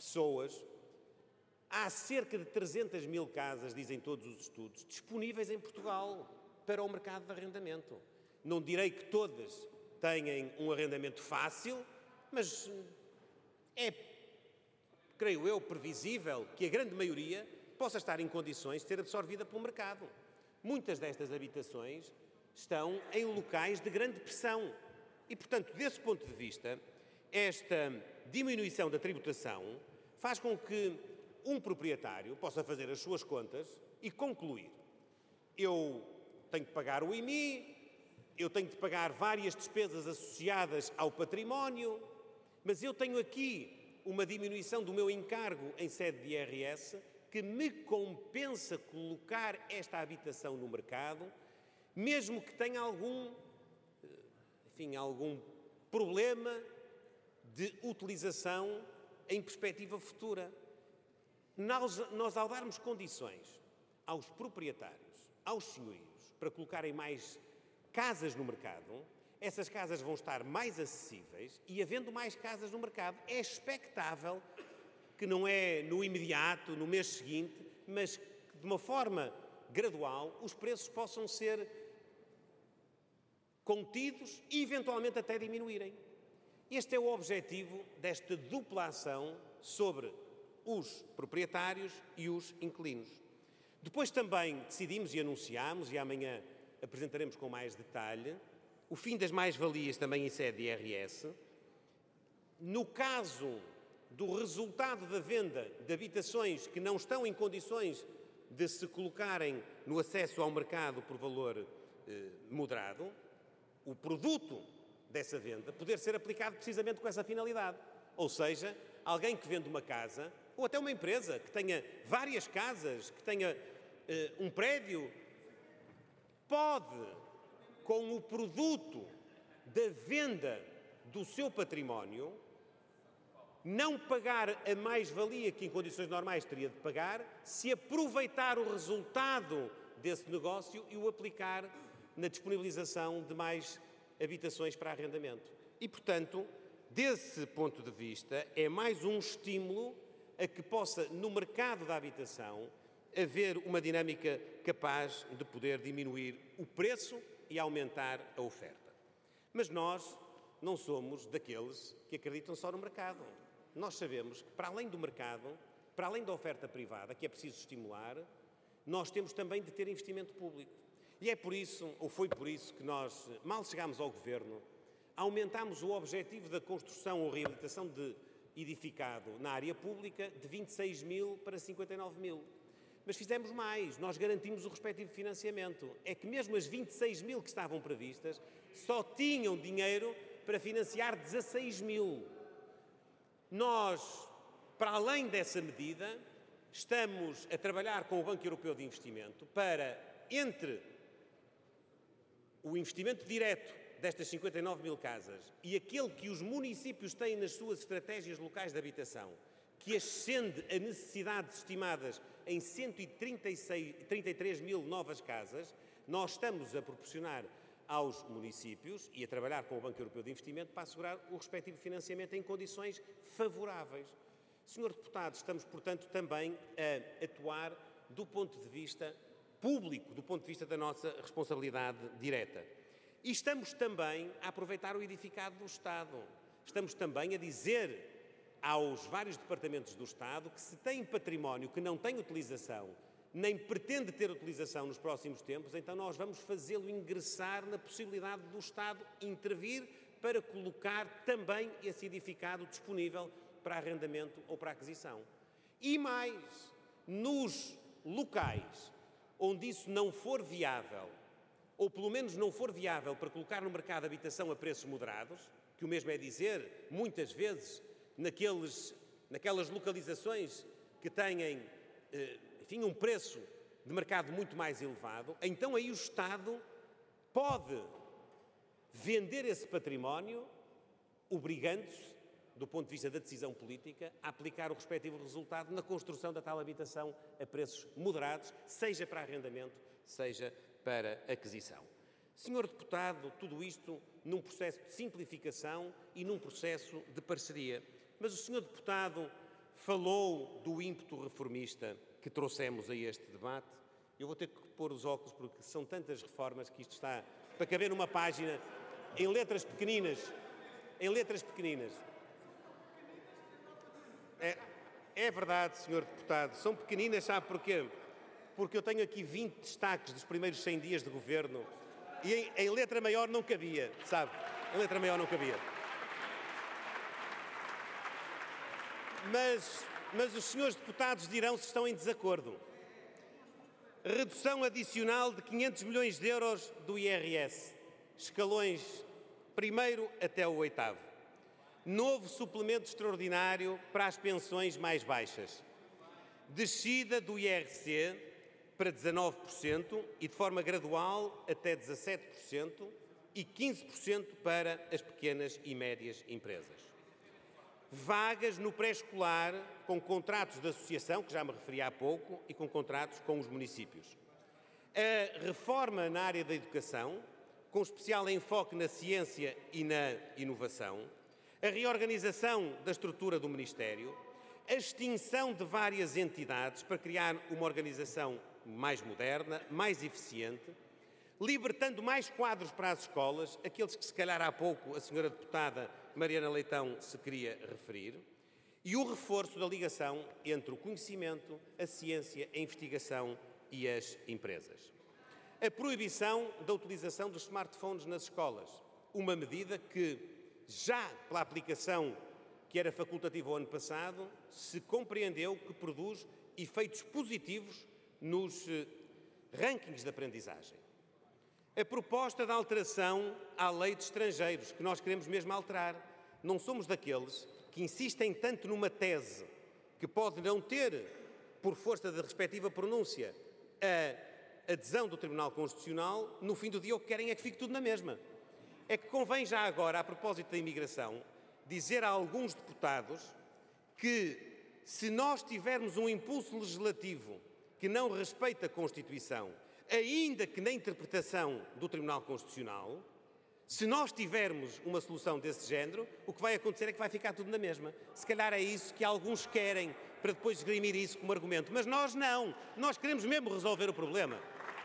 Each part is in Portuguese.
pessoas. Há cerca de 300 mil casas, dizem todos os estudos, disponíveis em Portugal para o mercado de arrendamento. Não direi que todas tenham um arrendamento fácil, mas é, creio eu, previsível que a grande maioria possa estar em condições de ser absorvida pelo mercado. Muitas destas habitações estão em locais de grande pressão e, portanto, desse ponto de vista, esta diminuição da tributação faz com que um proprietário possa fazer as suas contas e concluir: eu tenho que pagar o IMI, eu tenho de pagar várias despesas associadas ao património, mas eu tenho aqui uma diminuição do meu encargo em sede de IRS que me compensa colocar esta habitação no mercado, mesmo que tenha algum problema de utilização em perspectiva futura. Nós, ao darmos condições aos proprietários, aos senhorios, para colocarem mais casas no mercado, essas casas vão estar mais acessíveis e, havendo mais casas no mercado, é expectável que não é no imediato, no mês seguinte, mas que, de uma forma gradual, os preços possam ser contidos e, eventualmente, até diminuírem. Este é o objetivo desta dupla ação sobre os proprietários e os inquilinos. Depois também decidimos e anunciámos, e amanhã apresentaremos com mais detalhe, o fim das mais-valias também em sede de IRS. No caso do resultado da venda de habitações que não estão em condições de se colocarem no acesso ao mercado por valor moderado, o produto dessa venda poder ser aplicado precisamente com essa finalidade. Ou seja, alguém que vende uma casa, ou até uma empresa que tenha várias casas, que tenha um prédio, pode, com o produto da venda do seu património, não pagar a mais-valia que em condições normais teria de pagar, se aproveitar o resultado desse negócio e o aplicar na disponibilização de mais habitações para arrendamento. E, portanto, desse ponto de vista, é mais um estímulo a que possa, no mercado da habitação, haver uma dinâmica capaz de poder diminuir o preço e aumentar a oferta. Mas nós não somos daqueles que acreditam só no mercado. Nós sabemos que, para além do mercado, para além da oferta privada, que é preciso estimular, nós temos também de ter investimento público. E é por isso, ou foi por isso, que nós, mal chegámos ao Governo, aumentámos o objetivo da construção ou reabilitação de edificado na área pública de 26 mil para 59 mil. Mas fizemos mais, nós garantimos o respectivo financiamento. É que mesmo as 26 mil que estavam previstas só tinham dinheiro para financiar 16 mil. Nós, para além dessa medida, estamos a trabalhar com o Banco Europeu de Investimento para, entre o investimento direto destas 59 mil casas e aquele que os municípios têm nas suas estratégias locais de habitação, que ascende a necessidades estimadas em 133 mil novas casas, nós estamos a proporcionar aos municípios e a trabalhar com o Banco Europeu de Investimento para assegurar o respectivo financiamento em condições favoráveis. Senhor Deputado, estamos, portanto, também a atuar do ponto de vista público, do ponto de vista da nossa responsabilidade direta. E estamos também a aproveitar o edificado do Estado. Estamos também a dizer aos vários departamentos do Estado que, se têm património que não tem utilização, nem pretende ter utilização nos próximos tempos, então nós vamos fazê-lo ingressar na possibilidade do Estado intervir para colocar também esse edificado disponível para arrendamento ou para aquisição. E mais, nos locais onde isso não for viável, ou pelo menos não for viável para colocar no mercado habitação a preços moderados, que o mesmo é dizer, muitas vezes, naquelas localizações que têm, um preço de mercado muito mais elevado, então aí o Estado pode vender esse património, obrigando-se, do ponto de vista da decisão política, a aplicar o respectivo resultado na construção da tal habitação a preços moderados, seja para arrendamento, seja para aquisição. Senhor Deputado, tudo isto num processo de simplificação e num processo de parceria. Mas o Senhor Deputado falou do ímpeto reformista que trouxemos a este debate. Eu vou ter que pôr os óculos porque são tantas reformas que isto está para caber numa página em letras pequeninas. Em letras pequeninas. É verdade, Sr. Deputado, são pequeninas, sabe porquê? Porque eu tenho aqui 20 destaques dos primeiros 100 dias de governo e em letra maior não cabia, sabe? Em letra maior não cabia. Mas os senhores deputados dirão se estão em desacordo. Redução adicional de 500 milhões de euros do IRS, escalões primeiro até o 8º. Novo suplemento extraordinário para as pensões mais baixas. Descida do IRC para 19% e de forma gradual até 17% e 15% para as pequenas e médias empresas. Vagas no pré-escolar com contratos de associação, que já me referi há pouco, e com contratos com os municípios. A reforma na área da educação, com especial enfoque na ciência e na inovação. A reorganização da estrutura do Ministério. A extinção de várias entidades para criar uma organização mais moderna, mais eficiente, libertando mais quadros para as escolas, aqueles que se calhar há pouco a senhora deputada Mariana Leitão se queria referir, e o reforço da ligação entre o conhecimento, a ciência, a investigação e as empresas. A proibição da utilização dos smartphones nas escolas, uma medida que, já pela aplicação que era facultativa o ano passado, se compreendeu que produz efeitos positivos nos rankings de aprendizagem. A proposta de alteração à lei de estrangeiros, que nós queremos mesmo alterar. Não somos daqueles que insistem tanto numa tese que pode não ter, por força da respectiva pronúncia, a adesão do Tribunal Constitucional, no fim do dia o que querem é que fique tudo na mesma. É que convém já agora, a propósito da imigração, dizer a alguns deputados que se nós tivermos um impulso legislativo que não respeita a Constituição, ainda que na interpretação do Tribunal Constitucional, se nós tivermos uma solução desse género, o que vai acontecer é que vai ficar tudo na mesma. Se calhar é isso que alguns querem, para depois esgrimir isso como argumento. Mas nós não. Nós queremos mesmo resolver o problema.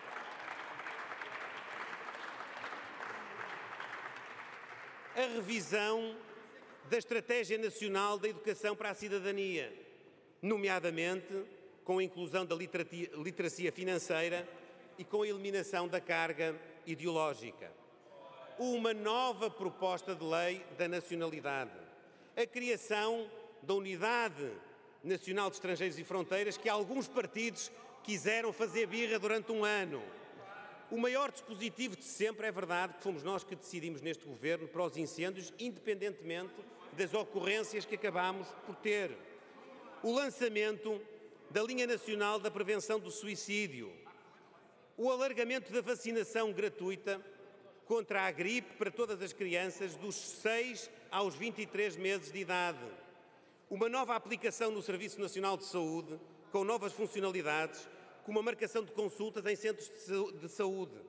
A revisão da Estratégia Nacional da Educação para a Cidadania, nomeadamente com a inclusão da literacia financeira e com a eliminação da carga ideológica. Uma nova proposta de lei da nacionalidade. A criação da Unidade Nacional de Estrangeiros e Fronteiras, que alguns partidos quiseram fazer birra durante um ano. O maior dispositivo de sempre, é verdade, que fomos nós que decidimos neste governo para os incêndios, independentemente das ocorrências que acabámos por ter. O lançamento da Linha Nacional da Prevenção do Suicídio. O alargamento da vacinação gratuita contra a gripe para todas as crianças dos 6 aos 23 meses de idade. Uma nova aplicação no Serviço Nacional de Saúde, com novas funcionalidades, como a marcação de consultas em centros de saúde.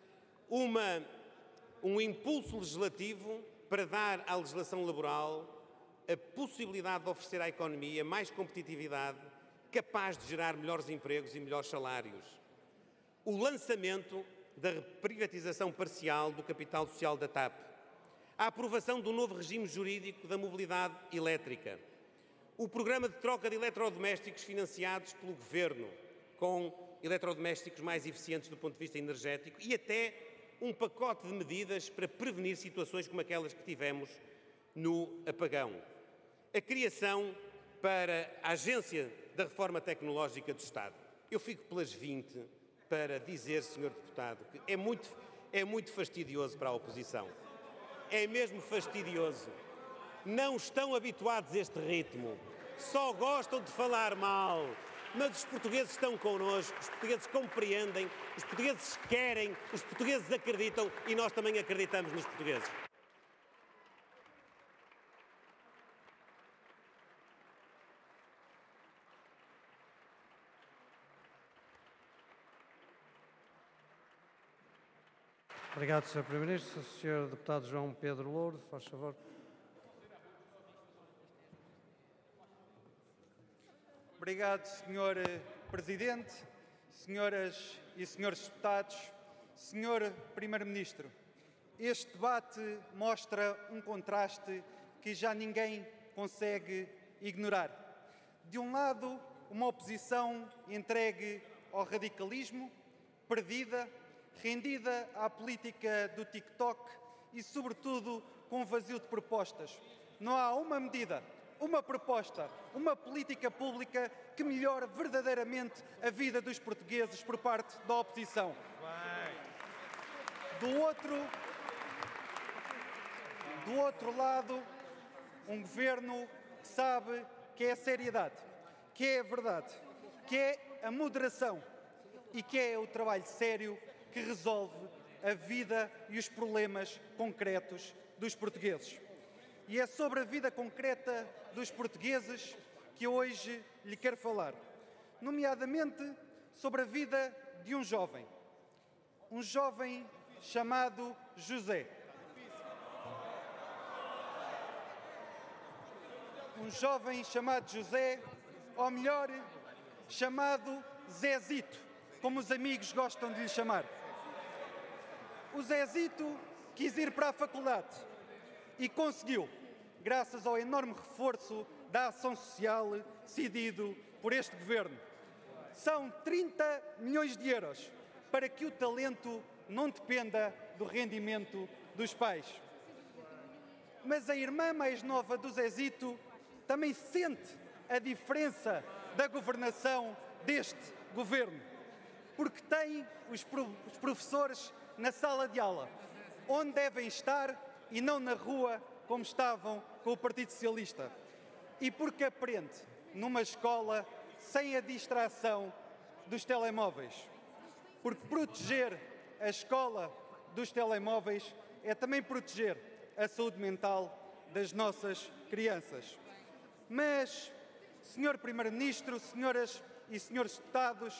Um impulso legislativo para dar à legislação laboral a possibilidade de oferecer à economia mais competitividade, capaz de gerar melhores empregos e melhores salários. O lançamento da privatização parcial do capital social da TAP. A aprovação do novo regime jurídico da mobilidade elétrica. O programa de troca de eletrodomésticos financiados pelo Governo, com eletrodomésticos mais eficientes do ponto de vista energético e até um pacote de medidas para prevenir situações como aquelas que tivemos no apagão. A criação para a Agência da Reforma Tecnológica do Estado. Eu fico pelas 20 para dizer, Sr. Deputado, que é muito fastidioso para a oposição. É mesmo fastidioso. Não estão habituados a este ritmo. Só gostam de falar mal. Mas os portugueses estão connosco, os portugueses compreendem, os portugueses querem, os portugueses acreditam e nós também acreditamos nos portugueses. Obrigado, Sr. Primeiro-Ministro. O Sr. Deputado João Pedro Louro, faz favor. Obrigado, Sr. Presidente, senhoras e senhores deputados, Sr. Primeiro-Ministro. Este debate mostra um contraste que já ninguém consegue ignorar. De um lado, uma oposição entregue ao radicalismo, perdida, rendida à política do TikTok e, sobretudo, com um vazio de propostas. Não há uma medida, uma proposta, uma política pública que melhore verdadeiramente a vida dos portugueses por parte da oposição. Do outro lado, um governo que sabe que é a seriedade, que é a verdade, que é a moderação e que é o trabalho sério que resolve a vida e os problemas concretos dos portugueses. E é sobre a vida concreta dos portugueses que hoje lhe quero falar, nomeadamente sobre a vida de um jovem chamado José. Um jovem chamado José, ou melhor, chamado Zezito, como os amigos gostam de lhe chamar. O Zezito quis ir para a faculdade e conseguiu, graças ao enorme reforço da ação social decidido por este governo. São 30 milhões de euros para que o talento não dependa do rendimento dos pais. Mas a irmã mais nova do Zezito também sente a diferença da governação deste governo, porque tem os professores na sala de aula, onde devem estar e não na rua, como estavam com o Partido Socialista. E porque aprende numa escola sem a distração dos telemóveis. Porque proteger a escola dos telemóveis é também proteger a saúde mental das nossas crianças. Mas, Sr. Primeiro-Ministro, senhoras e senhores deputados,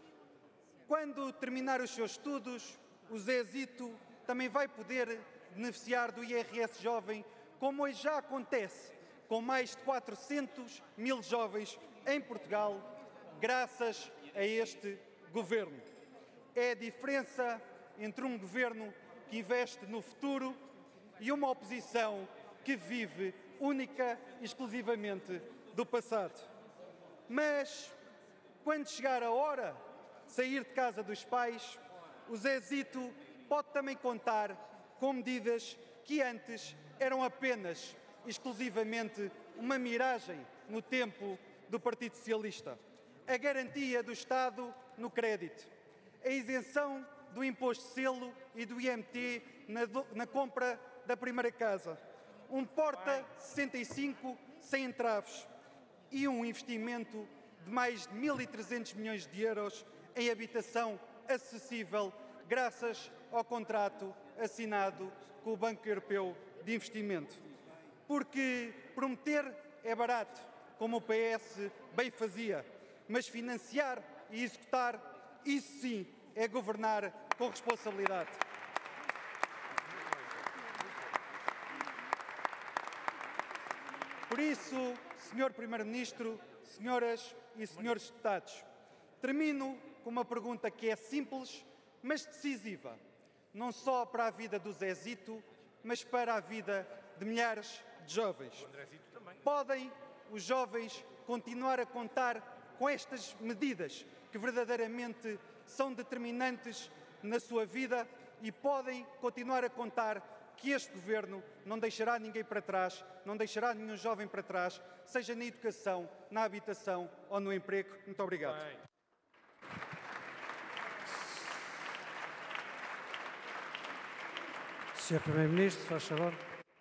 quando terminar os seus estudos, o Zezito também vai poder beneficiar do IRS jovem, como hoje já acontece com mais de 400 mil jovens em Portugal, graças a este governo. É a diferença entre um governo que investe no futuro e uma oposição que vive única e exclusivamente do passado. Mas, quando chegar a hora de sair de casa dos pais, o Zezito pode também contar com medidas que antes eram apenas, exclusivamente, uma miragem no tempo do Partido Socialista. A garantia do Estado no crédito, a isenção do imposto de selo e do IMT na compra da primeira casa, um Porta 65 sem entraves e um investimento de mais de 1.300 milhões de euros em habitação acessível, graças ao contrato assinado com o Banco Europeu de Investimento. Porque prometer é barato, como o PS bem fazia, mas financiar e executar, isso sim é governar com responsabilidade. Por isso, Sr. Primeiro-Ministro, senhoras e senhores deputados, termino com uma pergunta que é simples, mas decisiva, não só para a vida do Zezito, mas para a vida de milhares de jovens. Podem os jovens continuar a contar com estas medidas que verdadeiramente são determinantes na sua vida e podem continuar a contar que este governo não deixará ninguém para trás, não deixará nenhum jovem para trás, seja na educação, na habitação ou no emprego. Muito obrigado. Sr. Primeiro-Ministro, faz favor.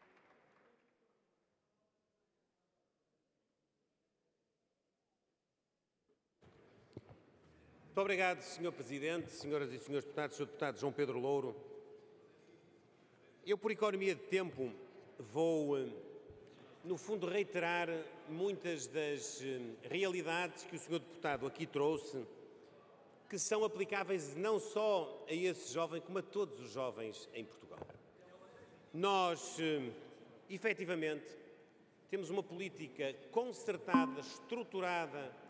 Muito obrigado, Sr. Presidente, senhoras e senhores deputados, Sr. Deputado João Pedro Louro. Eu, por economia de tempo, vou, no fundo, reiterar muitas das realidades que o Sr. Deputado aqui trouxe, que são aplicáveis não só a esse jovem, como a todos os jovens em Portugal. Nós, efetivamente, temos uma política concertada, estruturada